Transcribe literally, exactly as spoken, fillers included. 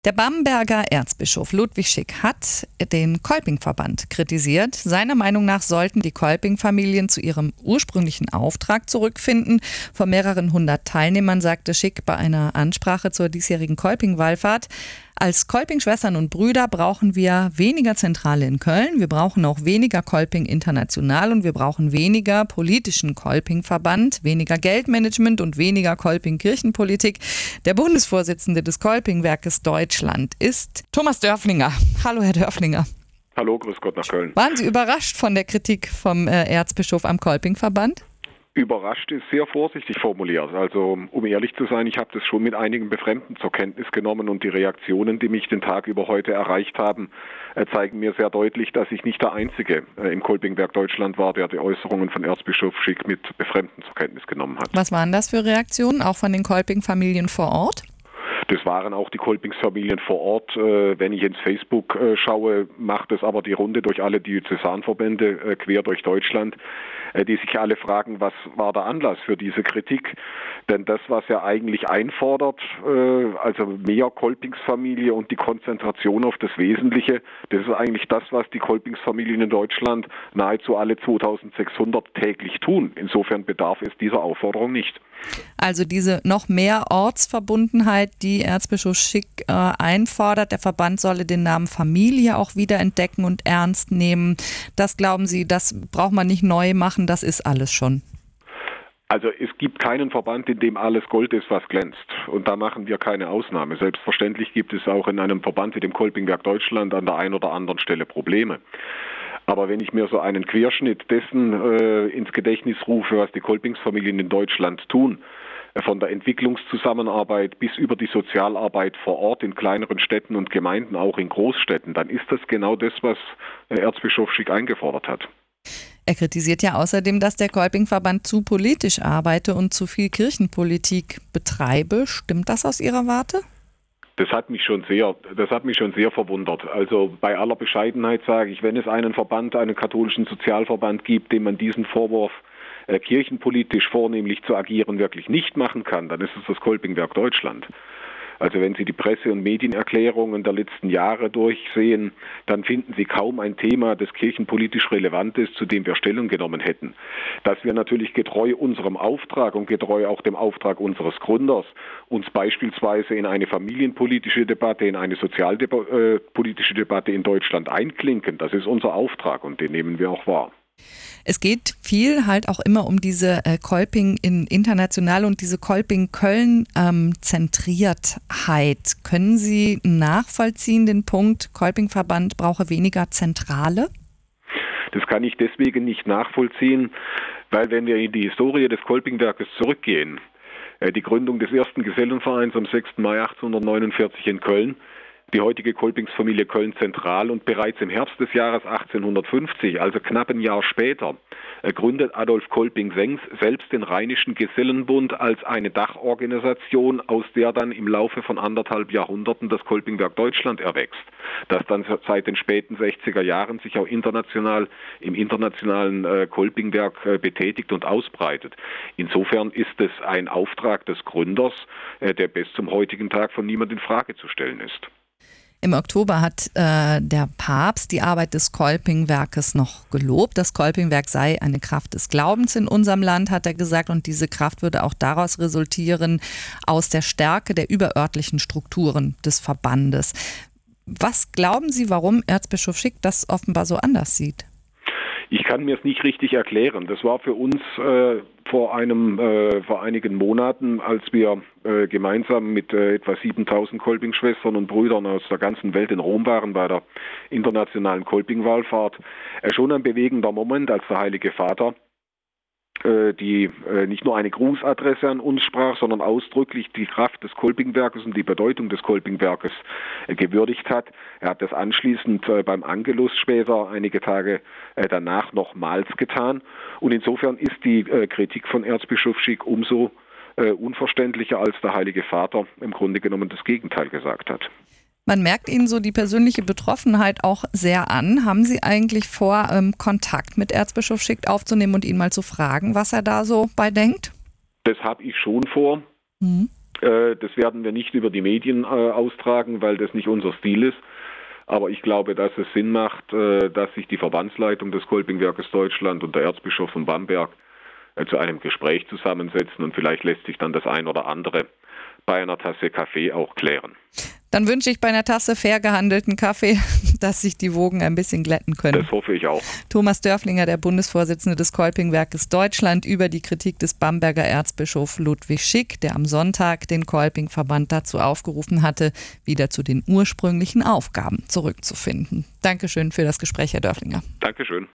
Der Bamberger Erzbischof Ludwig Schick hat den Kolpingverband kritisiert. Seiner Meinung nach sollten die Kolping-Familien zu ihrem ursprünglichen Auftrag zurückfinden. Vor mehreren hundert Teilnehmern sagte Schick bei einer Ansprache zur diesjährigen Kolping-Wallfahrt: Als Kolping-Schwestern und Brüder brauchen wir weniger Zentrale in Köln, wir brauchen auch weniger Kolping international und wir brauchen weniger politischen Kolping-Verband, weniger Geldmanagement und weniger Kolping-Kirchenpolitik. Der Bundesvorsitzende des Kolping-Werkes Deutschland ist Thomas Dörflinger. Hallo, Herr Dörflinger. Hallo, grüß Gott nach Köln. Waren Sie überrascht von der Kritik vom äh, Erzbischof am Kolping-Verband? Überrascht ist sehr vorsichtig formuliert. Also um ehrlich zu sein, ich habe das schon mit einigen Befremden zur Kenntnis genommen und die Reaktionen, die mich den Tag über heute erreicht haben, zeigen mir sehr deutlich, dass ich nicht der Einzige im Kolpingwerk Deutschland war, der die Äußerungen von Erzbischof Schick mit Befremden zur Kenntnis genommen hat. Was waren das für Reaktionen, auch von den Kolping-Familien vor Ort? Das waren auch die Kolpingsfamilien vor Ort. Wenn ich ins Facebook schaue, macht es aber die Runde durch alle Diözesanverbände quer durch Deutschland, die sich alle fragen, was war der Anlass für diese Kritik? Denn das, was er eigentlich einfordert, also mehr Kolpingsfamilie und die Konzentration auf das Wesentliche, das ist eigentlich das, was die Kolpingsfamilien in Deutschland nahezu alle zweitausendsechshundert täglich tun. Insofern bedarf es dieser Aufforderung nicht. Also diese noch mehr Ortsverbundenheit, die Erzbischof Schick äh, einfordert. Der Verband solle den Namen Familie auch wieder entdecken und ernst nehmen. Das glauben Sie, das braucht man nicht neu machen, das ist alles schon. Also es gibt keinen Verband, in dem alles Gold ist, was glänzt. Und da machen wir keine Ausnahme. Selbstverständlich gibt es auch in einem Verband wie dem Kolpingwerk Deutschland an der einen oder anderen Stelle Probleme. Aber wenn ich mir so einen Querschnitt dessen äh, ins Gedächtnis rufe, was die Kolpingsfamilien in Deutschland tun, äh, von der Entwicklungszusammenarbeit bis über die Sozialarbeit vor Ort in kleineren Städten und Gemeinden, auch in Großstädten, dann ist das genau das, was äh, Erzbischof Schick eingefordert hat. Er kritisiert ja außerdem, dass der Kolpingverband zu politisch arbeite und zu viel Kirchenpolitik betreibe. Stimmt das aus Ihrer Warte? Das hat mich schon sehr, das hat mich schon sehr verwundert. Also bei aller Bescheidenheit sage ich, wenn es einen Verband, einen katholischen Sozialverband gibt, dem man diesen Vorwurf äh, kirchenpolitisch vornehmlich zu agieren wirklich nicht machen kann, dann ist es das Kolpingwerk Deutschland. Also wenn Sie die Presse- und Medienerklärungen der letzten Jahre durchsehen, dann finden Sie kaum ein Thema, das kirchenpolitisch relevant ist, zu dem wir Stellung genommen hätten. Dass wir natürlich getreu unserem Auftrag und getreu auch dem Auftrag unseres Gründers uns beispielsweise in eine familienpolitische Debatte, in eine sozialpolitische Debatte in Deutschland einklinken, das ist unser Auftrag und den nehmen wir auch wahr. Es geht viel halt auch immer um diese äh, Kolping in international und diese Kolping-Köln-Zentriertheit. Ähm, Können Sie nachvollziehen den Punkt, Kolping-Verband brauche weniger Zentrale? Das kann ich deswegen nicht nachvollziehen, weil wenn wir in die Historie des Kolpingwerkes zurückgehen, äh, die Gründung des ersten Gesellenvereins am sechsten Mai achtzehnhundertneunundvierzig in Köln, die heutige Kolpingsfamilie Köln Zentral und bereits im Herbst des Jahres achtzehnhundertfünfzig, also knapp ein Jahr später, gründet Adolf Kolping selbst den Rheinischen Gesellenbund als eine Dachorganisation, aus der dann im Laufe von anderthalb Jahrhunderten das Kolpingwerk Deutschland erwächst, das dann seit den späten sechziger Jahren sich auch international im internationalen äh, Kolpingwerk äh, betätigt und ausbreitet. Insofern ist es ein Auftrag des Gründers, äh, der bis zum heutigen Tag von niemand in Frage zu stellen ist. Im Oktober hat äh, der Papst die Arbeit des Kolpingwerkes noch gelobt. Das Kolpingwerk sei eine Kraft des Glaubens in unserem Land, hat er gesagt. Und diese Kraft würde auch daraus resultieren, aus der Stärke der überörtlichen Strukturen des Verbandes. Was glauben Sie, warum Erzbischof Schick das offenbar so anders sieht? Ich kann mir es nicht richtig erklären. Das war für uns äh, vor einem äh, vor einigen Monaten, als wir äh, gemeinsam mit äh, etwa siebentausend Kolping-Schwestern und Brüdern aus der ganzen Welt in Rom waren bei der internationalen Kolping-Wallfahrt, äh, schon ein bewegender Moment, als der Heilige Vater die äh, nicht nur eine Grußadresse an uns sprach, sondern ausdrücklich die Kraft des Kolpingwerkes und die Bedeutung des Kolpingwerkes äh, gewürdigt hat. Er hat das anschließend äh, beim Angelus später einige Tage äh, danach nochmals getan. Und insofern ist die äh, Kritik von Erzbischof Schick umso äh, unverständlicher, als der Heilige Vater im Grunde genommen das Gegenteil gesagt hat. Man merkt Ihnen so die persönliche Betroffenheit auch sehr an. Haben Sie eigentlich vor, ähm, Kontakt mit Erzbischof Schick aufzunehmen und ihn mal zu fragen, was er da so bei denkt? Das habe ich schon vor. Mhm. Das werden wir nicht über die Medien austragen, weil das nicht unser Stil ist. Aber ich glaube, dass es Sinn macht, dass sich die Verbandsleitung des Kolpingwerkes Deutschland und der Erzbischof von Bamberg zu einem Gespräch zusammensetzen und vielleicht lässt sich dann das ein oder andere bei einer Tasse Kaffee auch klären. Dann wünsche ich bei einer Tasse fair gehandelten Kaffee, dass sich die Wogen ein bisschen glätten können. Das hoffe ich auch. Thomas Dörflinger, der Bundesvorsitzende des Kolpingwerkes Deutschland, über die Kritik des Bamberger Erzbischofs Ludwig Schick, der am Sonntag den Kolpingverband dazu aufgerufen hatte, wieder zu den ursprünglichen Aufgaben zurückzufinden. Dankeschön für das Gespräch, Herr Dörflinger. Dankeschön.